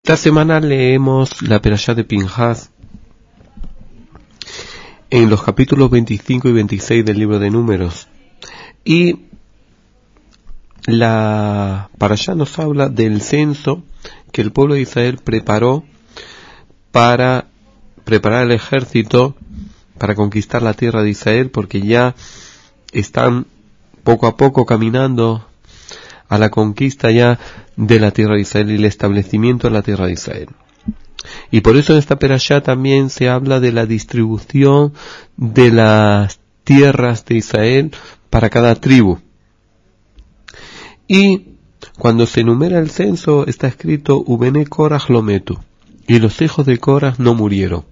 Esta semana leemos la Perashá de Pinhas en los capítulos 25 y 26 del libro de Números. Y la Perashá nos habla del censo que el pueblo de Israel preparó para preparar el ejército para conquistar la tierra de Israel, porque ya están poco a poco caminando a la conquista ya de la tierra de Israel y el establecimiento de la tierra de Israel. Y por eso en esta perashá también se habla de la distribución de las tierras de Israel para cada tribu. Y cuando se enumera el censo está escrito Ubene Korach lo metu, y los hijos de Korach no murieron.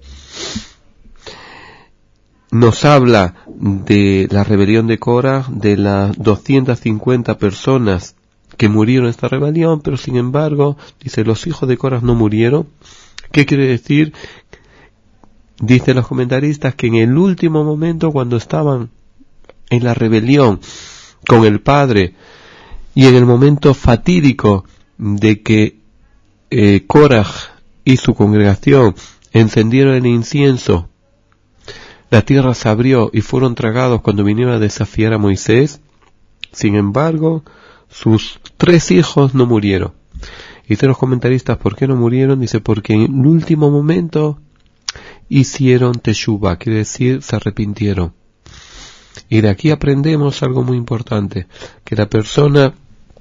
Nos habla de la rebelión de Korach, de las 250 personas que murieron en esta rebelión, pero sin embargo, dice, los hijos de Korach no murieron. ¿Qué quiere decir? Dicen los comentaristas que en el último momento, cuando estaban en la rebelión con el padre, y en el momento fatídico de que Korach y su congregación encendieron el incienso, la tierra se abrió y fueron tragados cuando vinieron a desafiar a Moisés. Sin embargo, sus 3 hijos no murieron. Y dicen los comentaristas, ¿por qué no murieron? Dice, porque en el último momento hicieron teshuvah, quiere decir, se arrepintieron. Y de aquí aprendemos algo muy importante, que la persona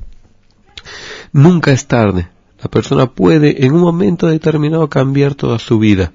nunca es tarde. La persona puede en un momento determinado cambiar toda su vida.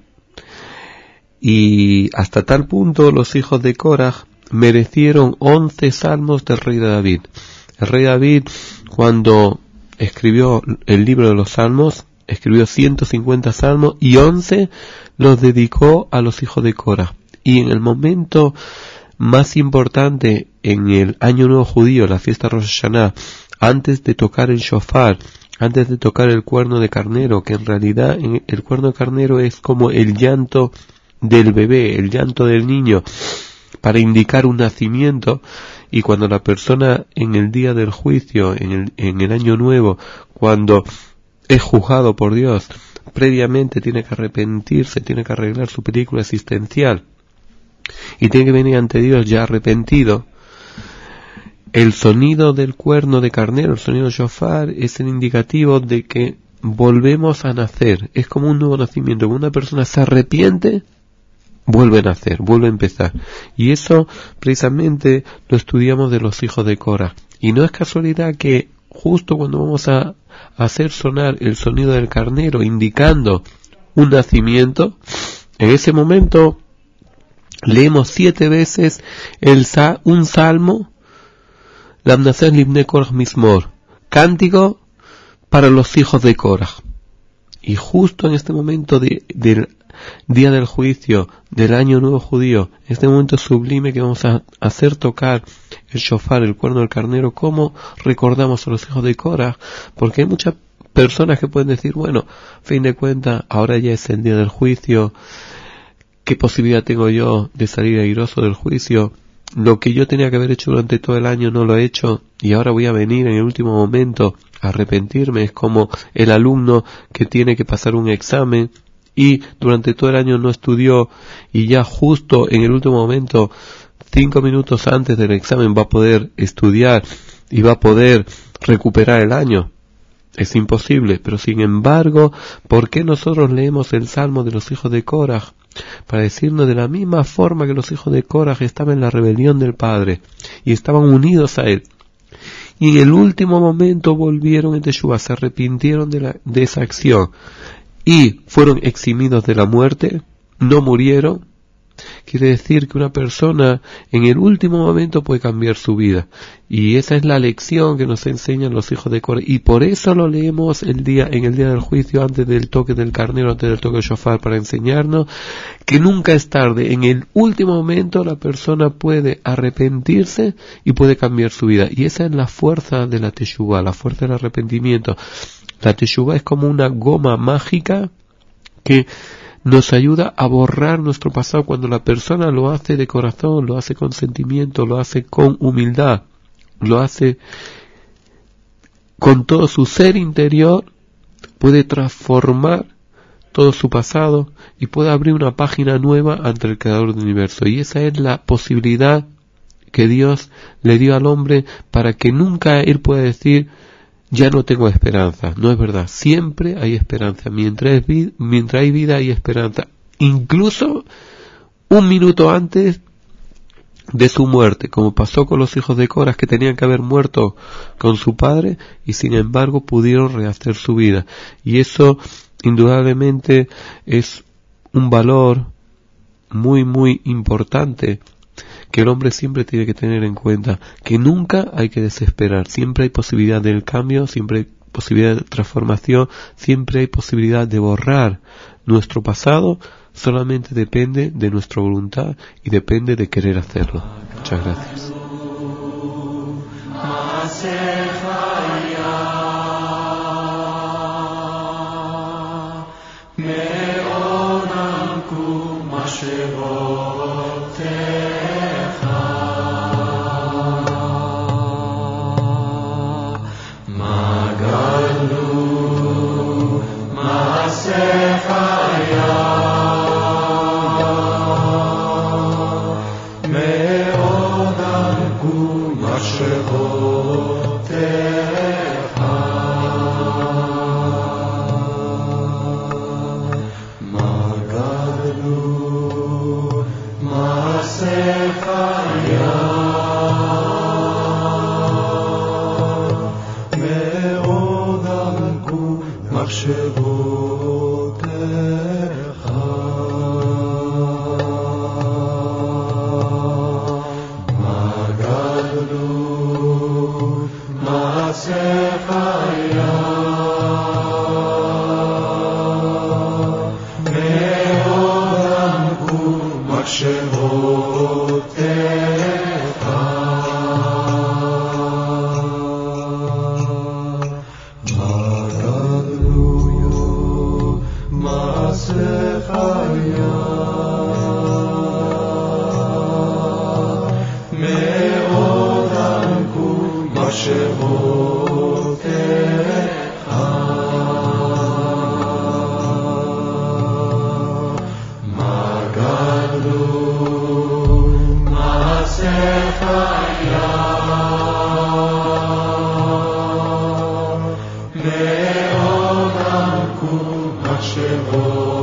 Y hasta tal punto los hijos de Korach merecieron 11 salmos del rey David. El rey David, cuando escribió el libro de los salmos, escribió 150 salmos y 11 los dedicó a los hijos de Korach. Y en el momento más importante, en el año nuevo judío, la fiesta Rosh Hashanah, antes de tocar el shofar, antes de tocar el cuerno de carnero, que en realidad el cuerno de carnero es como el llanto del bebé, el llanto del niño, para indicar un nacimiento. Y cuando la persona en el día del juicio, en el año nuevo, cuando es juzgado por Dios, previamente tiene que arrepentirse, tiene que arreglar su película existencial y tiene que venir ante Dios ya arrepentido, el sonido del cuerno de carnero, el sonido shofar, es el indicativo de que volvemos a nacer. Es como un nuevo nacimiento. Cuando una persona se arrepiente, vuelve a nacer, vuelve a empezar. Y eso precisamente lo estudiamos de los hijos de Korach. Y no es casualidad que justo cuando vamos a hacer sonar el sonido del carnero indicando un nacimiento, en ese momento leemos 7 veces un salmo, Lamnaser Libne Korach Mismor, cántico para los hijos de Korach. Y justo en este momento del día del juicio, del año nuevo judío, este momento sublime que vamos a hacer tocar el shofar, el cuerno del carnero, ¿cómo recordamos a los hijos de Korach? Porque hay muchas personas que pueden decir, bueno, a fin de cuentas, ahora ya es el día del juicio, ¿qué posibilidad tengo yo de salir airoso del juicio? Lo que yo tenía que haber hecho durante todo el año no lo he hecho y ahora voy a venir en el último momento a arrepentirme. Es como el alumno que tiene que pasar un examen y durante todo el año no estudió y ya justo en el último momento, 5 minutos antes del examen, va a poder estudiar y va a poder recuperar el año. Es imposible, pero sin embargo, ¿por qué nosotros leemos el Salmo de los hijos de Korach? Para decirnos de la misma forma que los hijos de Korach estaban en la rebelión del padre y estaban unidos a él. Y en el último momento volvieron en Teshuvah, se arrepintieron de esa acción y fueron eximidos de la muerte, no murieron. Quiere decir que una persona en el último momento puede cambiar su vida. Y esa es la lección que nos enseñan los hijos de Korach. Y por eso lo leemos en el día del juicio, antes del toque del carnero, antes del toque del shofar, para enseñarnos que nunca es tarde. En el último momento la persona puede arrepentirse y puede cambiar su vida. Y esa es la fuerza de la teshuvah, la fuerza del arrepentimiento. La teshuvah es como una goma mágica que nos ayuda a borrar nuestro pasado cuando la persona lo hace de corazón, lo hace con sentimiento, lo hace con humildad, lo hace con todo su ser interior, puede transformar todo su pasado y puede abrir una página nueva ante el Creador del universo. Y esa es la posibilidad que Dios le dio al hombre para que nunca él pueda decir, ya no tengo esperanza. No es verdad, siempre hay esperanza. Mientras hay vida hay esperanza. Incluso un minuto antes de su muerte, como pasó con los hijos de Coraj, que tenían que haber muerto con su padre y sin embargo pudieron rehacer su vida. Y eso indudablemente es un valor muy muy importante que el hombre siempre tiene que tener en cuenta, que nunca hay que desesperar, siempre hay posibilidad del cambio, siempre hay posibilidad de transformación, siempre hay posibilidad de borrar nuestro pasado, solamente depende de nuestra voluntad y depende de querer hacerlo. Muchas gracias. Shevo